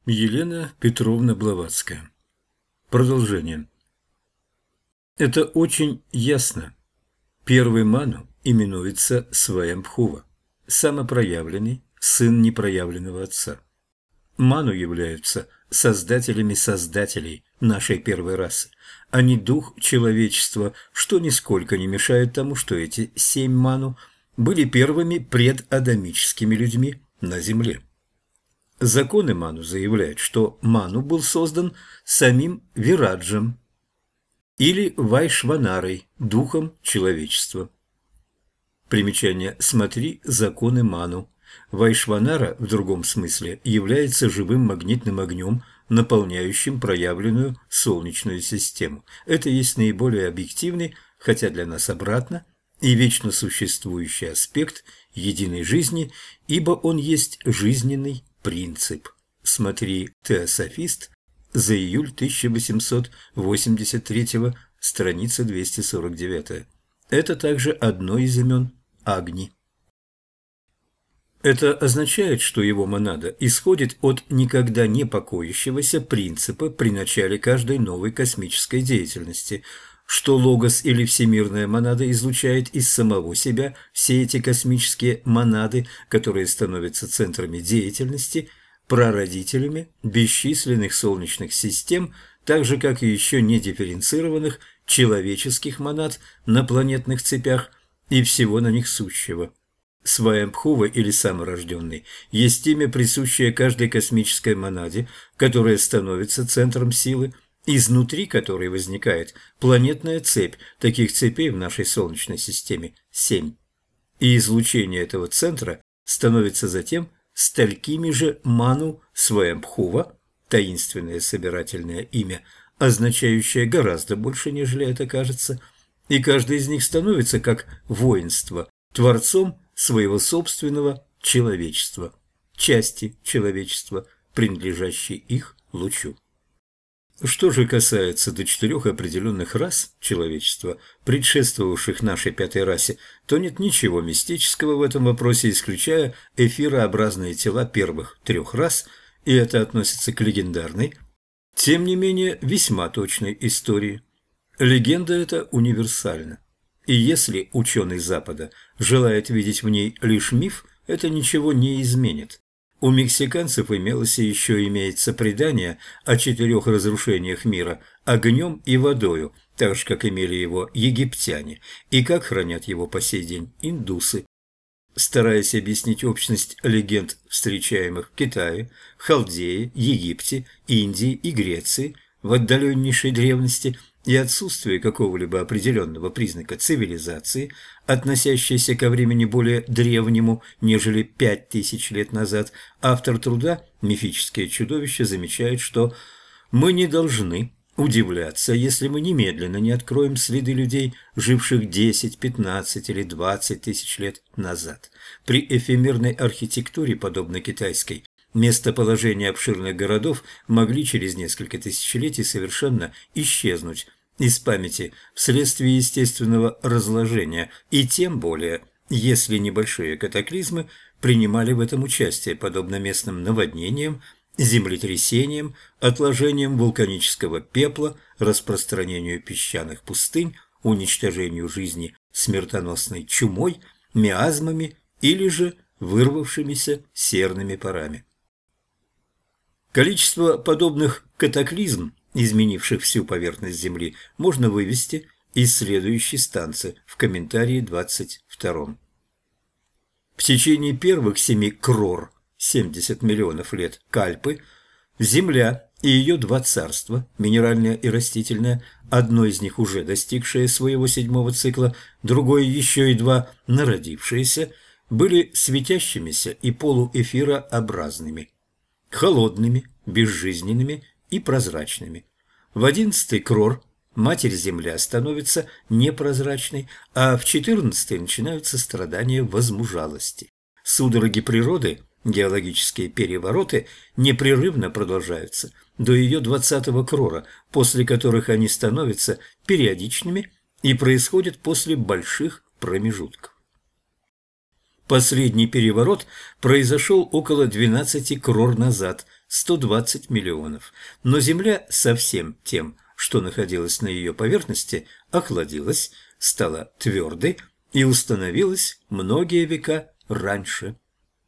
Елена Петровна Блаватская. Продолжение. Это очень ясно. Первый ману именуется Сваямбхува, самопроявленный сын непроявленного отца. Ману являются создателями создателей нашей первой расы. Они дух человечества, что нисколько не мешает тому, что эти 7 ману были первыми предадамическими людьми на Земле. Законы Ману заявляют, что Ману был создан самим Вираджем или Вайшванарой, духом человечества. Примечание. Смотри законы Ману. Вайшванара в другом смысле является живым магнитным огнем, наполняющим проявленную Солнечную систему. Это есть наиболее объективный, хотя для нас обратно, и вечно существующий аспект единой жизни, ибо он есть жизненный принцип. Смотри «Теософист» за июль 1883, страница 249. Это также одно из имен Агни. Это означает, что его монада исходит от никогда не покоящегося принципа при начале каждой новой космической деятельности, что логос или всемирная монада излучает из самого себя все эти космические монады, которые становятся центрами деятельности, прародителями бесчисленных солнечных систем, так же, как и еще не дифференцированных человеческих монад на планетных цепях и всего на них сущего. Сваямбхува или саморожденный есть имя, присущее каждой космической монаде, которая становится центром силы, изнутри которой возникает планетная цепь. Таких цепей в нашей Солнечной системе 7. И излучение этого центра становится затем столькими же ману Сваямбхува, таинственное собирательное имя, означающее гораздо больше, нежели это кажется, и каждый из них становится как воинство, творцом своего собственного человечества, части человечества, принадлежащей их лучу. Что же касается до 4 определенных рас человечества, предшествовавших нашей пятой расе, то нет ничего мистического в этом вопросе, исключая эфирообразные тела первых 3 рас, и это относится к легендарной, тем не менее весьма точной истории. Легенда эта универсальна. И если ученый Запада желает видеть в ней лишь миф, это ничего не изменит. У мексиканцев имелось и еще имеется предание о 4 разрушениях мира огнем и водою, так же, как имели его египтяне, и как хранят его по сей день индусы. Стараясь объяснить общность легенд, встречаемых в Китае, Халдее, Египте, Индии и Греции в отдаленнейшей древности, и отсутствие какого-либо определенного признака цивилизации, относящейся ко времени более древнему, нежели 5000 лет назад, автор труда «Мифические чудовища» замечает, что мы не должны удивляться, если мы немедленно не откроем следы людей, живших 10, 15 или 20 тысяч лет назад. При эфемерной архитектуре, подобной китайской, местоположения обширных городов могли через несколько тысячелетий совершенно исчезнуть из памяти вследствие естественного разложения, и тем более, если небольшие катаклизмы принимали в этом участие, подобно местным наводнениям, землетрясениям, отложениям вулканического пепла, распространению песчаных пустынь, уничтожению жизни смертоносной чумой, миазмами или же вырвавшимися серными парами. Количество подобных катаклизм, изменивших всю поверхность Земли, можно вывести из следующей станции в комментарии 22. В течение первых 7 крор, 70 миллионов лет Кальпы, Земля и ее 2 царства, минеральное и растительное, одно из них уже достигшее своего 7-го цикла, другое еще и 2 народившиеся, были светящимися и полуэфирообразными, холодными, безжизненными и прозрачными. В 11-й крор Матерь-Земля становится непрозрачной, а в 14-й начинаются страдания возмужалости. Судороги природы, геологические перевороты, непрерывно продолжаются до ее 20-го крора, после которых они становятся периодичными и происходят после больших промежутков. Последний переворот произошел около 12 крор назад, 120 миллионов. Но Земля со всем тем, что находилось на ее поверхности, охладилась, стала твердой и установилась многие века раньше.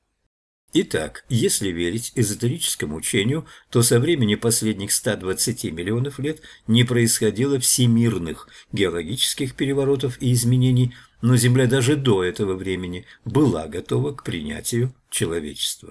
Итак, если верить эзотерическому учению, то со времени последних 120 миллионов лет не происходило всемирных геологических переворотов и изменений, но Земля даже до этого времени была готова к принятию человечества.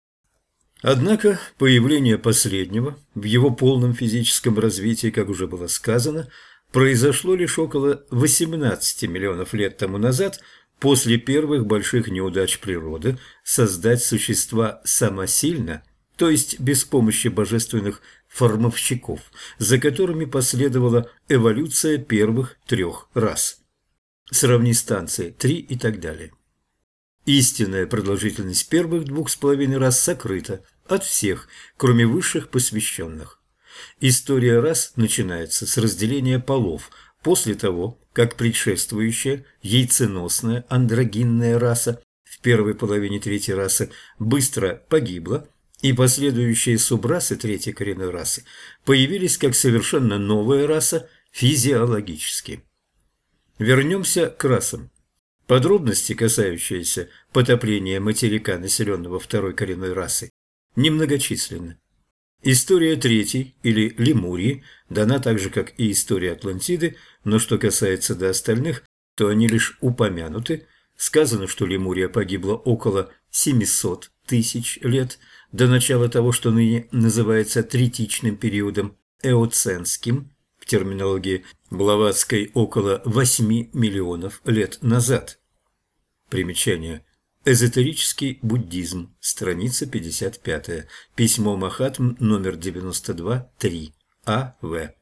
Однако появление последнего в его полном физическом развитии, как уже было сказано, произошло лишь около 18 миллионов лет тому назад, после первых больших неудач природы создать существа самосильно, то есть без помощи божественных формовщиков, за которыми последовала эволюция первых 3 рас. Сравни станции 3 и так далее. Истинная продолжительность первых 2,5 рас сокрыта от всех, кроме высших посвященных. История рас начинается с разделения полов, после того, как предшествующая яйценосная андрогинная раса в первой половине 3-й расы быстро погибла, и последующие субрасы 3-й коренной расы появились как совершенно новая раса физиологически. Вернемся к расам. Подробности, касающиеся потопления материка, населенного 2-й коренной расой, немногочисленны. История 3-й, или Лемурии, дана так же, как и история Атлантиды, но что касается до остальных, то они лишь упомянуты. Сказано, что Лемурия погибла около 700 тысяч лет до начала того, что ныне называется третичным периодом, эоценским, в терминологии Блаватской около 8 миллионов лет назад. Примечание. Эзотерический буддизм. Страница 55. Письмо Махатм, номер 92-3. А.В.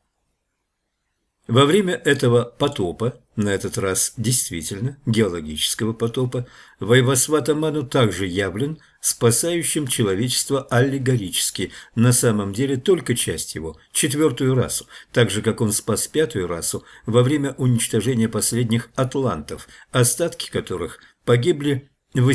Во время этого потопа, на этот раз действительно геологического потопа, Вайвасвата Ману также явлен спасающим человечество аллегорически, на самом деле только часть его, 4-ю расу, так же, как он спас 5-ю расу во время уничтожения последних атлантов, остатки которых погибли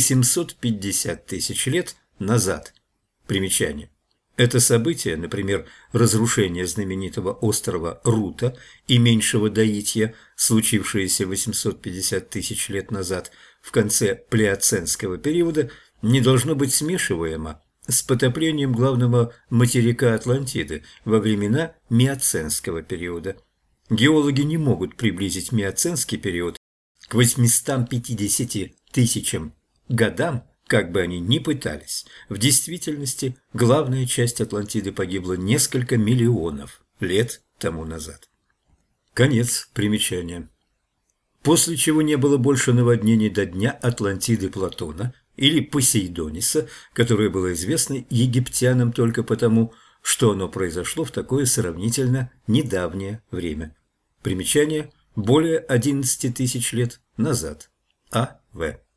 850 тысяч лет назад. Примечание. Это событие, например, разрушение знаменитого острова Рута и Меньшего Даитья, случившееся 850 тысяч лет назад в конце плеоценского периода, не должно быть смешиваемо с потоплением главного материка Атлантиды во времена миоценского периода. Геологи не могут приблизить миоценский период к 850 тысячам годам, как бы они ни пытались. В действительности главная часть Атлантиды погибла несколько миллионов лет тому назад. Конец примечания. После чего не было больше наводнений до дня Атлантиды Платона или Посейдониса, которое было известно египтянам только потому, что оно произошло в такое сравнительно недавнее время. Примечание. Более 11 тысяч лет назад. А.В.